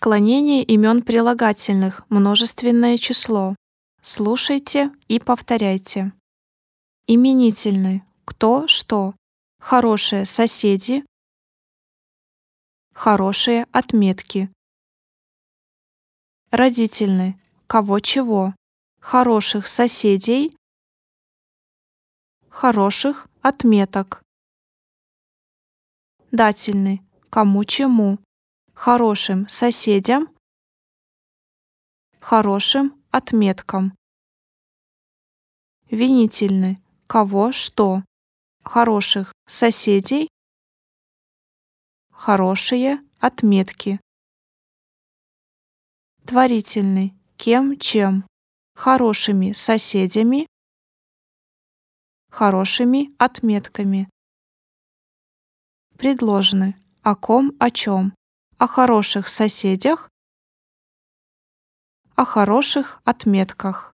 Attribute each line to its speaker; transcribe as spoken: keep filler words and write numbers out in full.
Speaker 1: Склонение имен прилагательных, множественное число. Слушайте и повторяйте. Именительный. Кто, что. Хорошие соседи. Хорошие отметки. Родительный. Кого чего. Хороших соседей. Хороших отметок. Дательный. Кому чему. Хорошим соседям. Хорошим отметкам. Винительный. Кого что. Хороших соседей. Хорошие отметки. Творительный. Кем, чем. Хорошими соседями. Хорошими отметками. Предложный. О ком, о чем. О хороших соседях. О хороших отметках.